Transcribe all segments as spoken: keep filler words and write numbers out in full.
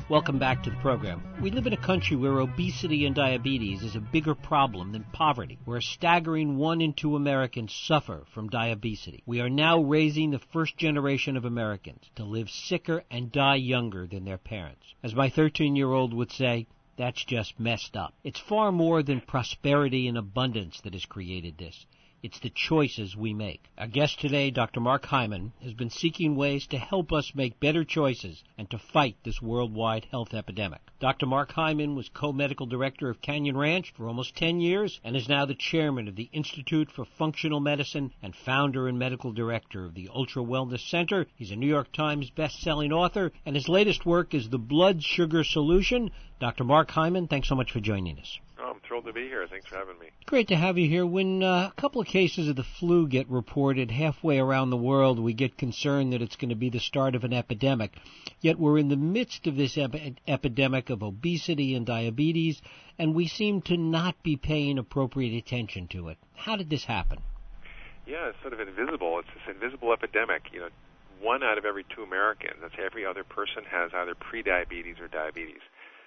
Welcome back to the program. We live in a country where obesity and diabetes is a bigger problem than poverty, where a staggering one in two Americans suffer from diabetes. We are now raising the first generation of Americans to live sicker and die younger than their parents. As my thirteen-year-old would say, that's just messed up. It's far more than prosperity and abundance that has created this. It's the choices we make. Our guest today, Doctor Mark Hyman, has been seeking ways to help us make better choices and to fight this worldwide health epidemic. Doctor Mark Hyman was co-medical director of Canyon Ranch for almost ten years and is now the chairman of the Institute for Functional Medicine and founder and medical director of the Ultra Wellness Center. He's a New York Times best-selling author, and his latest work is The Blood Sugar Solution. Doctor Mark Hyman, thanks so much for joining us. Oh, I'm thrilled to be here. Thanks for having me. Great to have you here. When uh, a couple of cases of the flu get reported halfway around the world, we get concerned that it's going to be the start of an epidemic. Yet we're in the midst of this ep- epidemic of obesity and diabetes, and we seem to not be paying appropriate attention to it. How did this happen? Yeah, it's sort of invisible. It's this invisible epidemic. You know, one out of every two Americans, that's every other person, has either prediabetes or diabetes.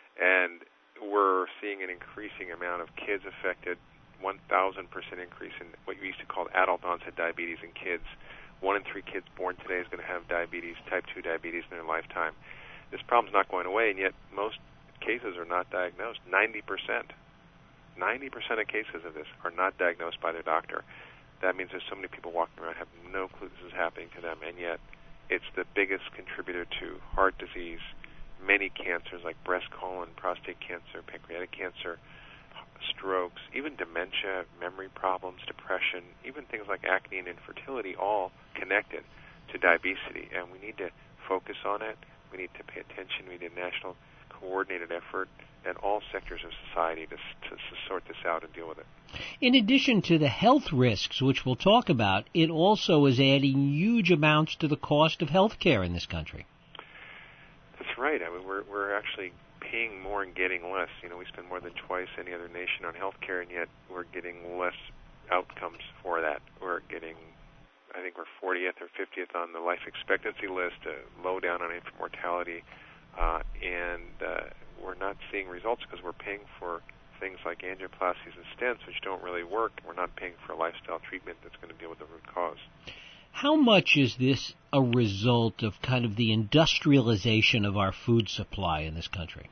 And we're seeing an increasing amount of kids affected, one thousand percent increase in what we used to call adult-onset diabetes in kids. One in three kids born today is going to have diabetes, type two diabetes, in their lifetime. This problem's not going away, and yet most cases are not diagnosed. ninety percent. ninety percent of cases of this are not diagnosed by their doctor. That means there's so many people walking around have no clue this is happening to them, and yet it's the biggest contributor to heart disease, many cancers like breast, colon, prostate cancer, pancreatic cancer, strokes, even dementia, memory problems, depression, even things like acne and infertility, all connected to diabetes. And we need to focus on it. We need to pay attention. We need a national coordinated effort in all sectors of society to, to, to sort this out and deal with it. In addition to the health risks, which we'll talk about, it also is adding huge amounts to the cost of health care in this country. That's right. I mean, we're we're actually paying more and getting less. You know, we spend more than twice any other nation on health care, and yet we're getting less outcomes for that. We're getting, I think we're fortieth or fiftieth on the life expectancy list, uh, low down on infant mortality, uh, and uh, we're not seeing results because we're paying for things like angioplasties and stents, which don't really work. We're not paying for a lifestyle treatment that's going to deal with the root cause. How much is this a result of kind of the industrialization of our food supply in this country?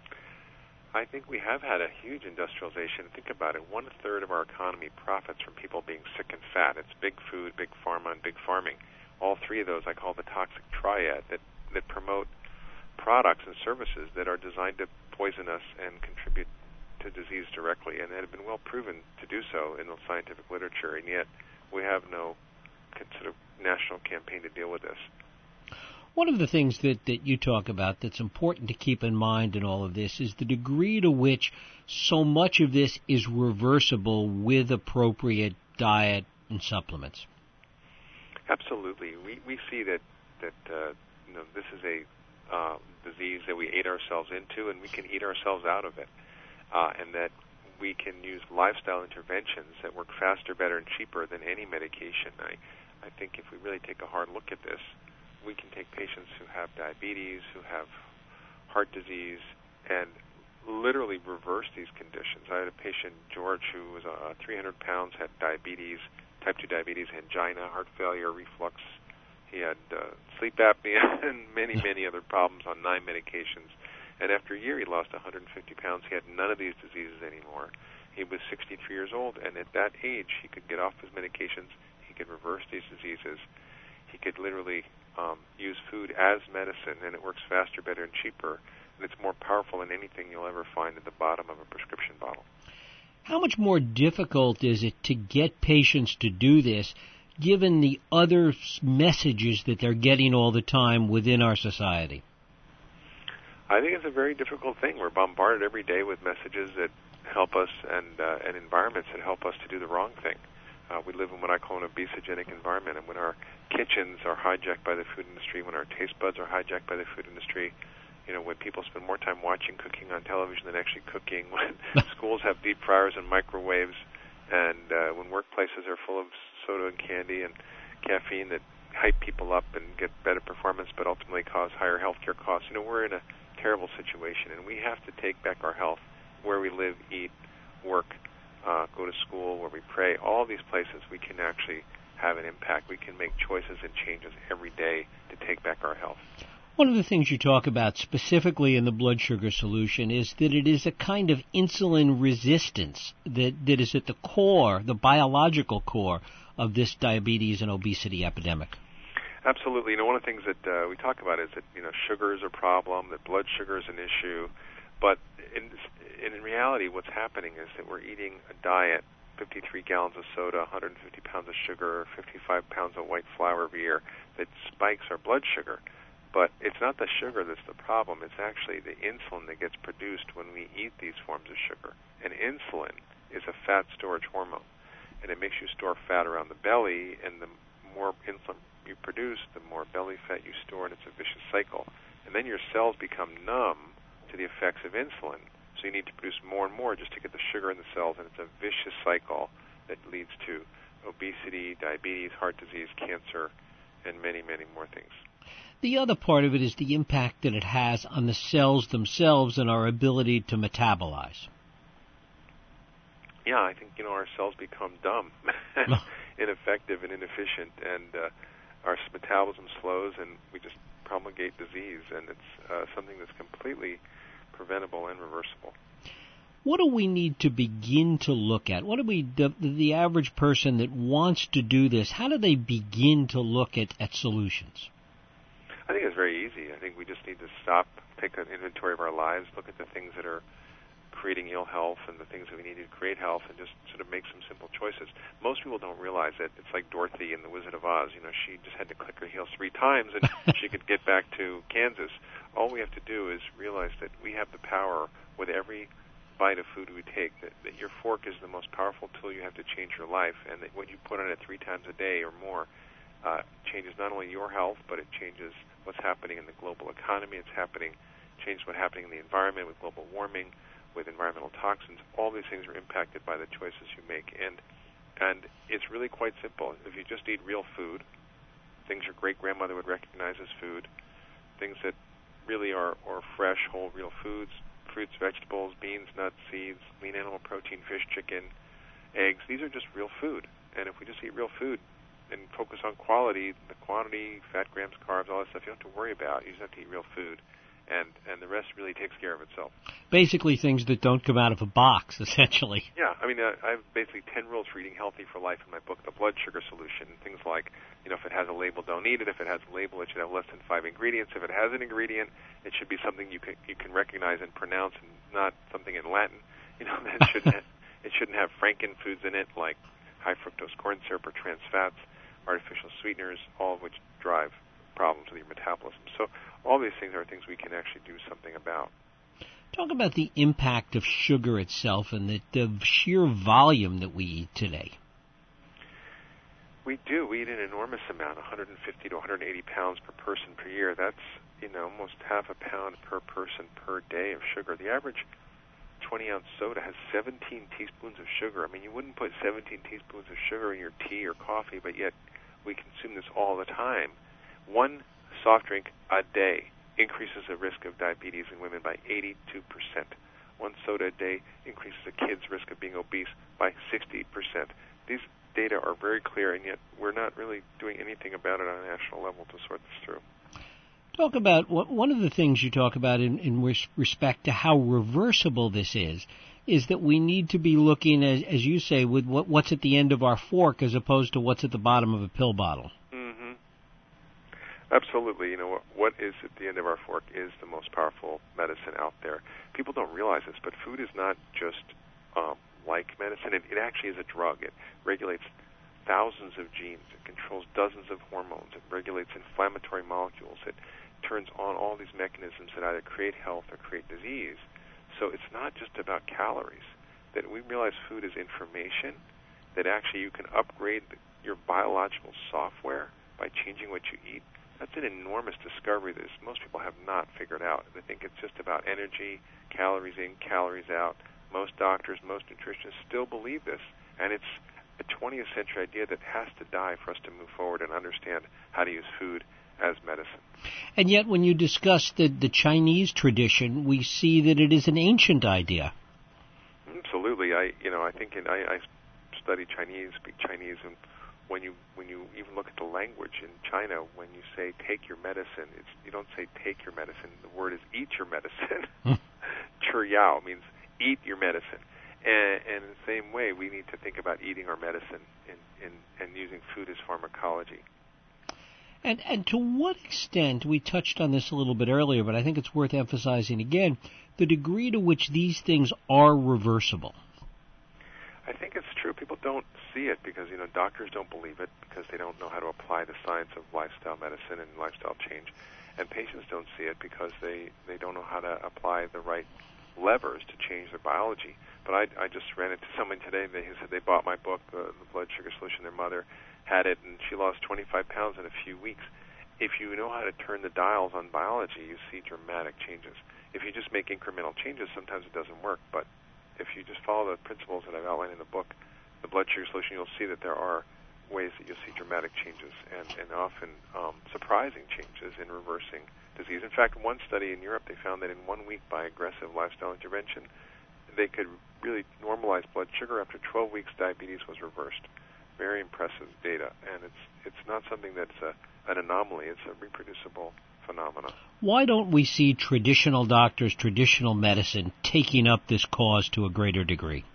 I think we have had a huge industrialization. Think about it. One third of our economy profits from people being sick and fat. It's big food, big pharma, and big farming. All three of those I call the toxic triad that, that promote products and services that are designed to poison us and contribute to disease directly, and that have been well proven to do so in the scientific literature, and yet we have no sort of national campaign to deal with this. One of the things that, that you talk about that's important to keep in mind in all of this is the degree to which so much of this is reversible with appropriate diet and supplements. Absolutely. We we see that, that uh, you know, this is a uh, disease that we ate ourselves into, and we can eat ourselves out of it, uh, and that we can use lifestyle interventions that work faster, better, and cheaper than any medication. I, I think if we really take a hard look at this, we can take patients who have diabetes, who have heart disease, and literally reverse these conditions. I had a patient, George, who was uh, three hundred pounds, had diabetes, type two diabetes, angina, heart failure, reflux. He had uh, sleep apnea and many, many other problems on nine medications. And after a year, he lost one hundred fifty pounds. He had none of these diseases anymore. He was sixty-three years old, and at that age, he could get off his medications. He could reverse these diseases. He could literally um, use food as medicine, and it works faster, better, and cheaper. And it's more powerful than anything you'll ever find at the bottom of a prescription bottle. How much more difficult is it to get patients to do this, given the other messages that they're getting all the time within our society? I think it's a very difficult thing. We're bombarded every day with messages that help us and uh, and environments that help us to do the wrong thing. Uh, we live in what I call an obesogenic environment, and when our kitchens are hijacked by the food industry, when our taste buds are hijacked by the food industry, you know, when people spend more time watching cooking on television than actually cooking, when schools have deep fryers and microwaves, and uh, when workplaces are full of soda and candy and caffeine that hype people up and get better performance but ultimately cause higher healthcare costs. You know, we're in a terrible situation, and we have to take back our health where we live, eat, work, uh, go to school, where we pray. All these places we can actually have an impact. We can make choices and changes every day to take back our health. One of the things you talk about specifically in the blood sugar solution is that it is a kind of insulin resistance that, that is at the core, the biological core of this diabetes and obesity epidemic. Absolutely. You know, one of the things that uh, we talk about is that, you know, sugar is a problem, that blood sugar is an issue, but in, in reality what's happening is that we're eating a diet, fifty-three gallons of soda, one hundred fifty pounds of sugar, fifty-five pounds of white flour every year, that spikes our blood sugar. But it's not the sugar that's the problem. It's actually the insulin that gets produced when we eat these forms of sugar. And insulin is a fat storage hormone, and it makes you store fat around the belly, and the more insulin you produce, the more belly fat you store, and it's a vicious cycle. And then your cells become numb to the effects of insulin, so you need to produce more and more just to get the sugar in the cells, and it's a vicious cycle that leads to obesity, diabetes, heart disease, cancer, and many, many more things. The other part of it is the impact that it has on the cells themselves and our ability to metabolize. Yeah, I think, you know, our cells become dumb, ineffective and inefficient, and uh, our metabolism slows, and we just promulgate disease, and it's uh, something that's completely preventable and reversible. What do we need to begin to look at? What do we, the, the average person that wants to do this, how do they begin to look at, at solutions? I think it's very easy. I think we just need to stop, take an inventory of our lives, look at the things that are creating ill health and the things that we need to create health, and just sort of make some simple choices. Most people don't realize that it's like Dorothy in The Wizard of Oz. You know, she just had to click her heels three times and she could get back to Kansas. All we have to do is realize that we have the power with every bite of food we take, that, that your fork is the most powerful tool you have to change your life, and that when you put on it three times a day or more, uh, changes not only your health, but it changes what's happening in the global economy. It's happening, changes what's happening in the environment with global warming, with environmental toxins. All these things are impacted by the choices you make, and and it's really quite simple. If you just eat real food, things your great-grandmother would recognize as food, things that really are, are fresh, whole, real foods, fruits, vegetables, beans, nuts, seeds, lean animal protein, fish, chicken, eggs, these are just real food. And if we just eat real food and focus on quality, the quantity, fat, grams, carbs, all that stuff, you don't have to worry about. You just have to eat real food, and, and the rest really takes care of itself. Basically things that don't come out of a box, essentially. Yeah, I mean, uh, I have basically ten rules for eating healthy for life in my book, The Blood Sugar Solution. Things like, you know, if it has a label, don't eat it. If it has a label, it should have less than five ingredients. If it has an ingredient, it should be something you can you can recognize and pronounce, and not something in Latin. You know, that shouldn't have, it shouldn't have franken foods in it, like high fructose corn syrup or trans fats, artificial sweeteners, all of which drive problems with your metabolism. So all these things are things we can actually do something about. Talk about the impact of sugar itself and the, the sheer volume that we eat today. We do. We eat an enormous amount, one hundred fifty to one hundred eighty pounds per person per year. That's, you know, almost half a pound per person per day of sugar. The average twenty-ounce soda has seventeen teaspoons of sugar. I mean, you wouldn't put seventeen teaspoons of sugar in your tea or coffee, but yet we consume this all the time. One soft drink a day increases the risk of diabetes in women by eighty-two percent. One soda a day increases a kid's risk of being obese by sixty percent. These data are very clear, and yet we're not really doing anything about it on a national level to sort this through. Talk about, one of the things you talk about in, in respect to how reversible this is, is that we need to be looking, as, as you say, with what, what's at the end of our fork as opposed to what's at the bottom of a pill bottle. Mm-hmm. Absolutely. You know, what, what is at the end of our fork is the most powerful medicine out there. People don't realize this, but food is not just um, like medicine. It, it actually is a drug. It regulates thousands of genes. It controls dozens of hormones. It regulates inflammatory molecules. It turns on all these mechanisms that either create health or create disease. So it's not just about calories. That we realize food is information, that actually you can upgrade your biological software by changing what you eat. That's an enormous discovery that most people have not figured out. They think it's just about energy, calories in, calories out. Most doctors, most nutritionists still believe this, and it's a twentieth century idea that has to die for us to move forward and understand how to use food as medicine. And yet when you discuss the, the Chinese tradition, we see that it is an ancient idea. Absolutely. I, you know, I think in, I, I study Chinese, speak Chinese, and when you when you even look at the language in China, when you say take your medicine, it's, you don't say take your medicine. The word is eat your medicine. Chur yao means eat your medicine. And, and in the same way, we need to think about eating our medicine and, and, and using food as pharmacology. And and to what extent, we touched on this a little bit earlier, but I think it's worth emphasizing again, the degree to which these things are reversible. I think it's true. People don't see it because, you know, doctors don't believe it because they don't know how to apply the science of lifestyle medicine and lifestyle change. And patients don't see it because they, they don't know how to apply the right levers to change their biology. But I, I just ran into someone today, they said they bought my book, uh, The Blood Sugar Solution. Their mother had it, and she lost twenty-five pounds in a few weeks. If you know how to turn the dials on biology, you see dramatic changes. If you just make incremental changes, sometimes it doesn't work. But if you just follow the principles that I've outlined in the book, The Blood Sugar Solution, you'll see that there are ways that you'll see dramatic changes and, and often um, surprising changes in reversing disease. In fact, one study in Europe, they found that in one week by aggressive lifestyle intervention, they could really normalize blood sugar. After twelve weeks, diabetes was reversed. Very impressive data, and it's it's not something that's a, an anomaly. It's a reproducible phenomenon. Why don't we see traditional doctors, traditional medicine, taking up this cause to a greater degree?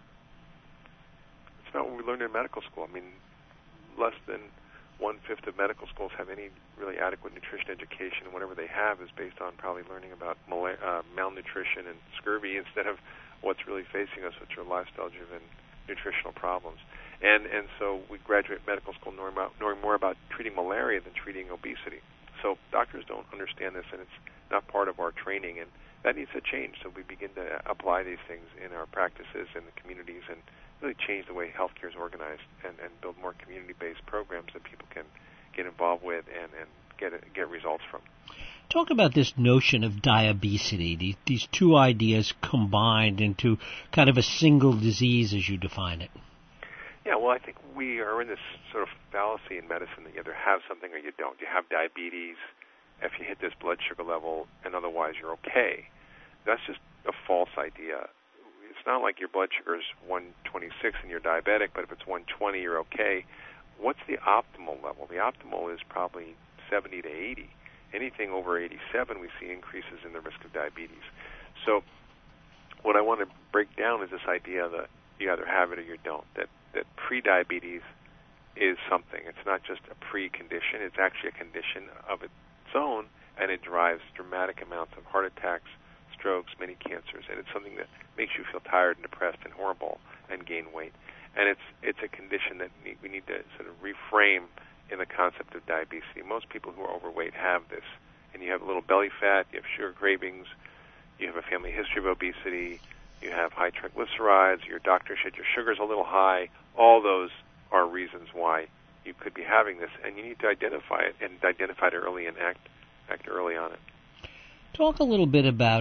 It's not what we learned in medical school. I mean, less than one-fifth of medical schools have any really adequate nutrition education, and whatever they have is based on probably learning about mal- uh, malnutrition and scurvy instead of what's really facing us, which are lifestyle-driven nutritional problems. And and so we graduate medical school knowing, about, knowing more about treating malaria than treating obesity. So doctors don't understand this, and it's not part of our training, and that needs to change. So we begin to apply these things in our practices in the communities and really change the way healthcare is organized and, and build more community-based programs that people can get involved with and, and get get results from. Talk about this notion of diabesity, these, these two ideas combined into kind of a single disease as you define it. Yeah, well, I think we are in this sort of fallacy in medicine that you either have something or you don't. You have diabetes if you hit this blood sugar level, and otherwise you're okay. That's just a false idea. It's not like your blood sugar is one twenty-six and you're diabetic, but if it's one twenty, you're okay. What's the optimal level? The optimal is probably seventy to eighty. Anything over eighty-seven, we see increases in the risk of diabetes. So what I want to break down is this idea that you either have it or you don't, that that pre-diabetes is something. It's not just a pre-condition. It's actually a condition of its own, and it drives dramatic amounts of heart attacks, strokes, many cancers, and it's something that makes you feel tired and depressed and horrible and gain weight. And it's it's a condition that we need to sort of reframe in the concept of diabetes. Most people who are overweight have this, and you have a little belly fat, you have sugar cravings, you have a family history of obesity, you have high triglycerides, your doctor said your sugar's a little high. All those are reasons why you could be having this, and you need to identify it and identify it early and act act early on it. Talk a little bit about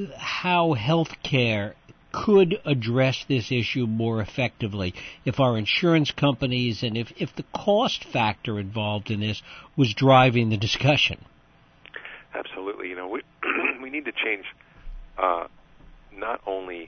how healthcare could address this issue more effectively if our insurance companies and if, if the cost factor involved in this was driving the discussion. Absolutely. You know, we we need to change uh, not only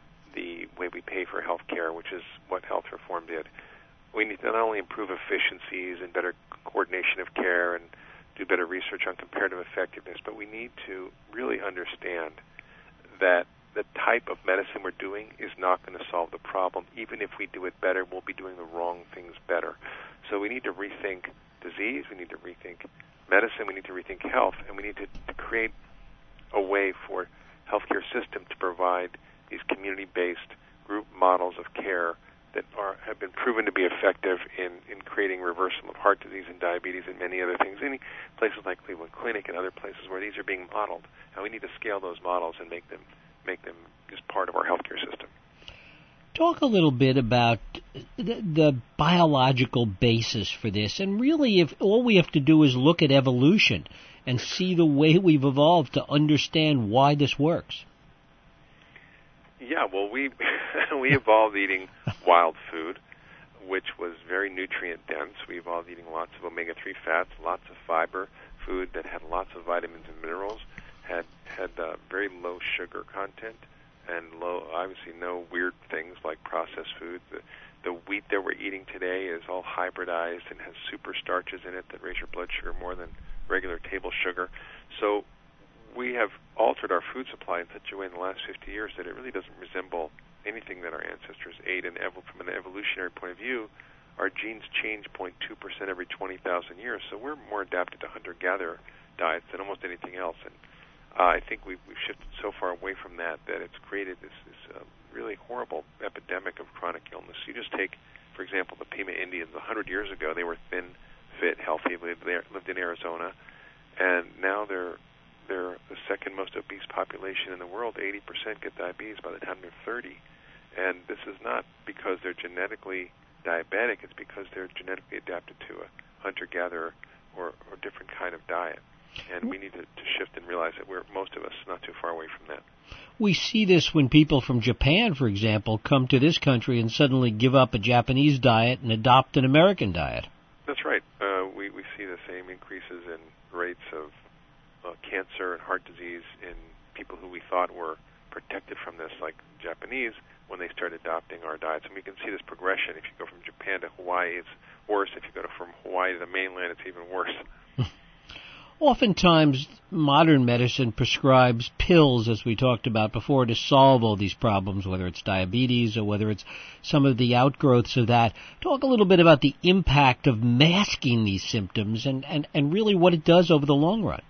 the way we pay for health care, which is what health reform did. We need to not only improve efficiencies and better coordination of care and do better research on comparative effectiveness, but we need to really understand that the type of medicine we're doing is not going to solve the problem. Even if we do it better, we'll be doing the wrong things better. So we need to rethink disease, we need to rethink medicine, we need to rethink health, and we need to, to create a way for healthcare system to provide these community-based group models of care that are have been proven to be effective in, in creating reversal of heart disease and diabetes and many other things. Any places like Cleveland Clinic and other places where these are being modeled, and we need to scale those models and make them make them just part of our healthcare system. Talk a little bit about the, the biological basis for this, and really if all we have to do is look at evolution and see the way we've evolved to understand why this works. Yeah, well, we we evolved eating wild food, which was very nutrient dense. We evolved eating lots of omega three fats, lots of fiber, food that had lots of vitamins and minerals, had had uh, very low sugar content, and low, obviously no weird things like processed foods. The, the wheat that we're eating today is all hybridized and has super starches in it that raise your blood sugar more than regular table sugar. So we have altered our food supply in such a way in the last fifty years that it really doesn't resemble anything that our ancestors ate. And ev- from an evolutionary point of view, our genes change zero point two percent every twenty thousand years. So we're more adapted to hunter-gatherer diets than almost anything else. And uh, I think we've, we've shifted so far away from that that it's created this, this uh, really horrible epidemic of chronic illness. You just take, for example, the Pima Indians. one hundred years ago, they were thin, fit, healthy, lived, there, lived in Arizona, and now they're they're the second most obese population in the world. eighty percent get diabetes by the time they're thirty. And this is not because they're genetically diabetic. It's because they're genetically adapted to a hunter-gatherer or, or different kind of diet. And we need to, to shift and realize that we're, most of us, not too far away from that. We see this when people from Japan, for example, come to this country and suddenly give up a Japanese diet and adopt an American diet. That's right. Uh, we, we see the same increases in rates of uh, cancer and heart disease in people who we thought were protected from this, like Japanese, when they start adopting our diets. And we can see this progression. If you go from Japan to Hawaii, it's worse. If you go to, from Hawaii to the mainland, it's even worse. Oftentimes, modern medicine prescribes pills, as we talked about before, to solve all these problems, whether it's diabetes or whether it's some of the outgrowths of that. Talk a little bit about the impact of masking these symptoms and, and, and really what it does over the long run.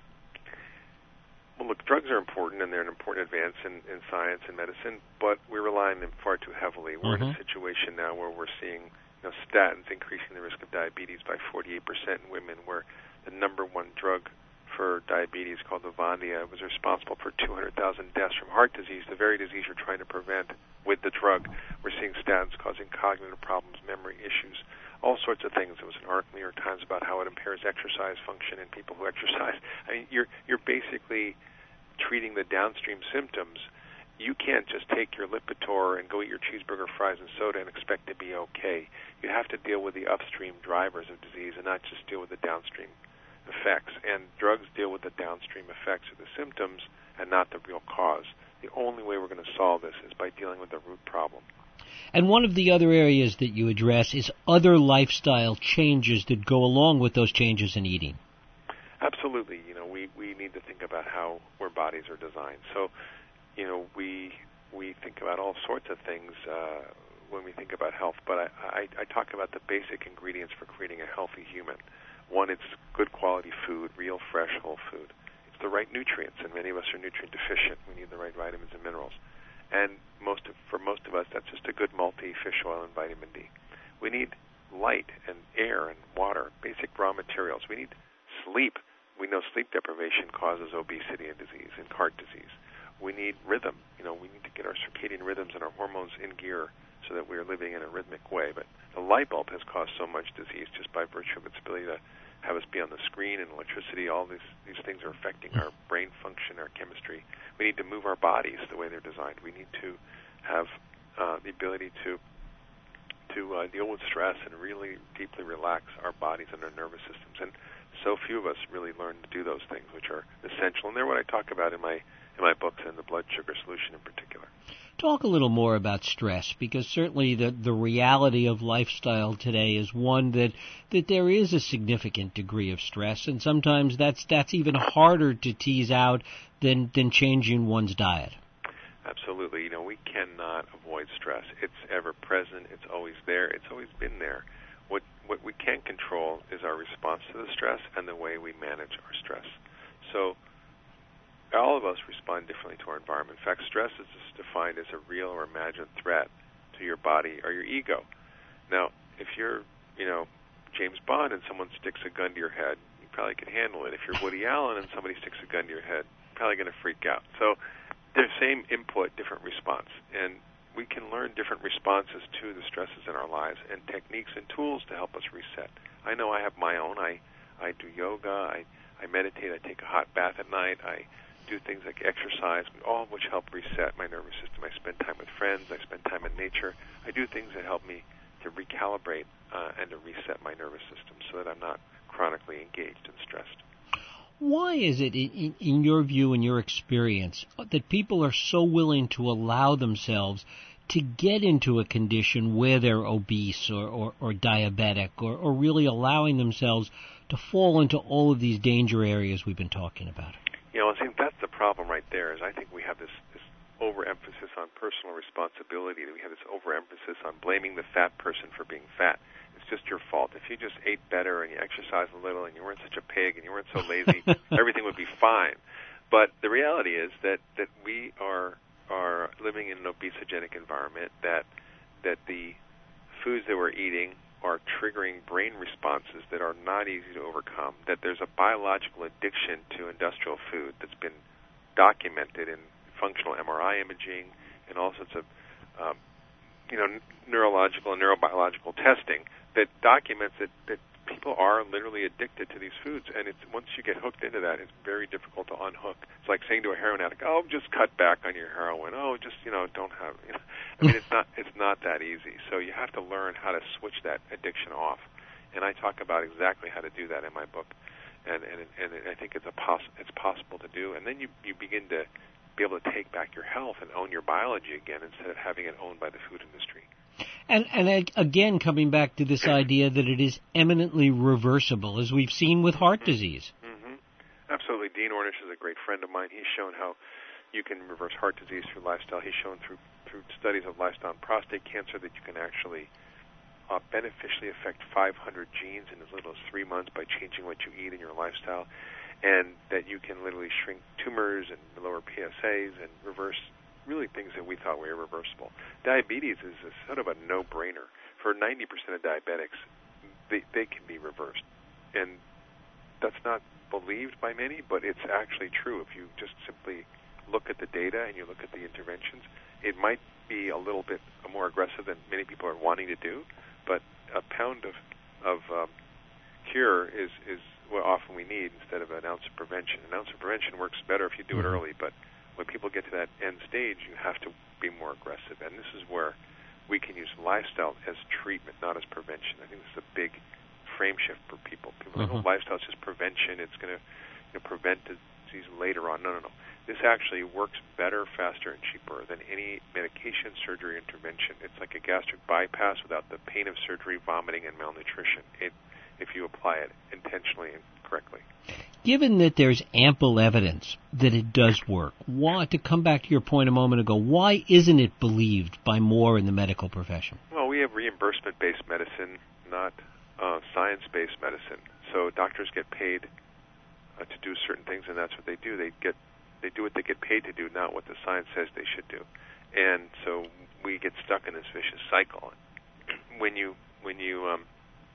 Well, look, drugs are important, and they're an important advance in, in science and medicine, but we rely on them far too heavily. We're mm-hmm. in a situation now where we're seeing you know, statins increasing the risk of diabetes by forty-eight percent in women, where the number one drug for diabetes, called Avandia, was responsible for two hundred thousand deaths from heart disease, the very disease you're trying to prevent with the drug. We're seeing statins causing cognitive problems, memory issues, all sorts of things. There was an article in the New York Times about how it impairs exercise function in people who exercise. I mean, you're you're basically treating the downstream symptoms. You can't just take your Lipitor and go eat your cheeseburger, fries, and soda and expect to be okay. You have to deal with the upstream drivers of disease and not just deal with the downstream effects. And drugs deal with the downstream effects of the symptoms and not the real cause. The only way we're going to solve this is by dealing with the root problem. And one of the other areas that you address is other lifestyle changes that go along with those changes in eating. Absolutely. You know, we, we need to think about how our bodies are designed. So, you know, we we think about all sorts of things uh, when we think about health, but I, I, I talk about the basic ingredients for creating a healthy human. One, it's good quality food, real, fresh, whole food. It's the right nutrients, and many of us are nutrient deficient. We need the right vitamins and minerals. And most of, for most of us, that's just a good multi-fish oil and vitamin D. We need light and air and water, basic raw materials. We need sleep. We know sleep deprivation causes obesity and disease and heart disease. We need rhythm. You know, we need to get our circadian rhythms and our hormones in gear so that we are living in a rhythmic way. But the light bulb has caused so much disease just by virtue of its ability to have us be on the screen, and electricity. All these these things are affecting our brain function, our chemistry. We need to move our bodies the way they're designed. We need to have uh, the ability to to uh, deal with stress and really deeply relax our bodies and our nervous systems. And so few of us really learn to do those things, which are essential. And they're what I talk about in my in my books and the blood sugar solution in particular. Talk a little more about stress, because certainly the, the reality of lifestyle today is one that, that there is a significant degree of stress, and sometimes that's that's even harder to tease out than, than changing one's diet. Absolutely. You know, we cannot avoid stress. It's ever present. It's always there. It's always been there. What what we can control is our response to the stress and the way we manage our stress. So all of us respond differently to our environment. In fact, stress is defined as a real or imagined threat to your body or your ego. Now, if you're, you know, James Bond and someone sticks a gun to your head, you probably can handle it. If you're Woody Allen and somebody sticks a gun to your head, you're probably going to freak out. So the same input, different response. And we can learn different responses to the stresses in our lives and techniques and tools to help us reset. I know I have my own. I, I do yoga. I, I meditate. I take a hot bath at night. I do things like exercise, all of which help reset my nervous system. I spend time with friends. I spend time in nature. I do things that help me to recalibrate uh, and to reset my nervous system so that I'm not chronically engaged and stressed. Why is it, in, in your view and your experience, that people are so willing to allow themselves to get into a condition where they're obese or, or, or diabetic, or, or really allowing themselves to fall into all of these danger areas we've been talking about? You know, I think that's the problem right there, is I think we have this, this overemphasis on personal responsibility. We have this overemphasis on blaming the fat person for being fat. It's just your fault. If you just ate better and you exercised a little and you weren't such a pig and you weren't so lazy, everything would be fine. But the reality is that, that we are are living in an obesogenic environment, that that the foods that we're eating are triggering brain responses that are not easy to overcome, that there's a biological addiction to industrial food that's been documented in functional M R I imaging and all sorts of um, you know, neurological and neurobiological testing that documents that, that people are literally addicted to these foods. And it's once you get hooked into that, it's very difficult to unhook. It's like saying to a heroin addict, "Oh, just cut back on your heroin. Oh, just, you know, don't have." You know. I mean, it's not it's not that easy. So you have to learn how to switch that addiction off. And I talk about exactly how to do that in my book. And and and I think it's a poss- it's possible to do. And then you you begin to be able to take back your health and own your biology again instead of having it owned by the food industry. And, and again, coming back to this idea that it is eminently reversible, as we've seen with heart disease. Mm-hmm. Absolutely. Dean Ornish is a great friend of mine. He's shown how you can reverse heart disease through lifestyle. He's shown through through studies of lifestyle and prostate cancer that you can actually uh, beneficially affect five hundred genes in as little as three months by changing what you eat in your lifestyle, and that you can literally shrink tumors and lower P S As and reverse really things that we thought were irreversible. Diabetes is a sort of a no-brainer. For ninety percent of diabetics, they, they can be reversed. And that's not believed by many, but it's actually true. If you just simply look at the data and you look at the interventions, it might be a little bit more aggressive than many people are wanting to do, but a pound of, of um, cure is, is what often we need instead of an ounce of prevention. An ounce of prevention works better if you do it early, but when people get to that end stage, you have to be more aggressive. And this is where we can use lifestyle as treatment, not as prevention. I think this is a big frame shift for people. People think, mm-hmm. oh, lifestyle is just prevention. It's going to you know, prevent disease later on. No, no, no. This actually works better, faster, and cheaper than any medication, surgery, intervention. It's like a gastric bypass without the pain of surgery, vomiting, and malnutrition. It, if you apply it intentionally and correctly. Given that there's ample evidence that it does work, why, to come back to your point a moment ago, why isn't it believed by more in the medical profession? Well, we have reimbursement-based medicine, not uh, science-based medicine. So doctors get paid uh, to do certain things, and that's what they do. They get they do what they get paid to do, not what the science says they should do. And so we get stuck in this vicious cycle. When you when you um,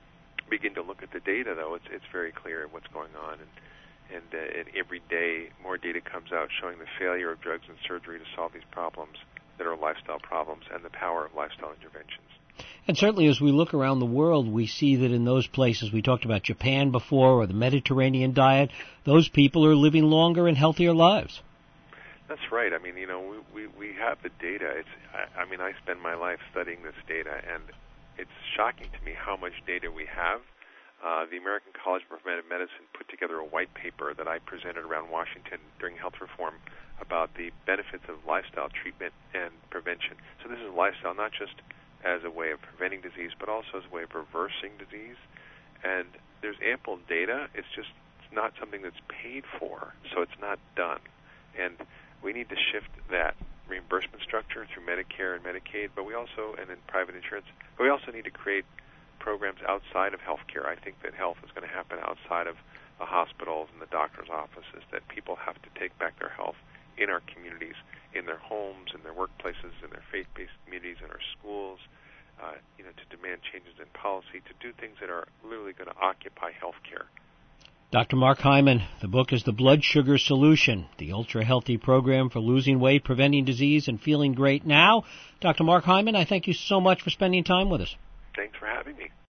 begin to look at the data, though, it's it's very clear what's going on. And And, uh, and every day more data comes out showing the failure of drugs and surgery to solve these problems that are lifestyle problems and the power of lifestyle interventions. And certainly as we look around the world, we see that in those places, we talked about Japan before, or the Mediterranean diet, those people are living longer and healthier lives. That's right. I mean, you know, we, we, we have the data. It's I, I mean, I spend my life studying this data, and it's shocking to me how much data we have. Uh, the American College of Preventive Medicine put together a white paper that I presented around Washington during health reform about the benefits of lifestyle treatment and prevention. So this is lifestyle not just as a way of preventing disease, but also as a way of reversing disease. And there's ample data. It's just it's not something that's paid for, so it's not done. And we need to shift that reimbursement structure through Medicare and Medicaid, but we also, and in private insurance, but we also need to create programs outside of healthcare. I think that health is going to happen outside of the hospitals and the doctor's offices, that people have to take back their health in our communities, in their homes, in their workplaces, in their faith-based communities, in our schools, uh, you know, to demand changes in policy, to do things that are literally going to occupy healthcare. Doctor Mark Hyman, the book is The Blood Sugar Solution, the ultra-healthy program for losing weight, preventing disease, and feeling great now. Doctor Mark Hyman, I thank you so much for spending time with us. Thanks for having me.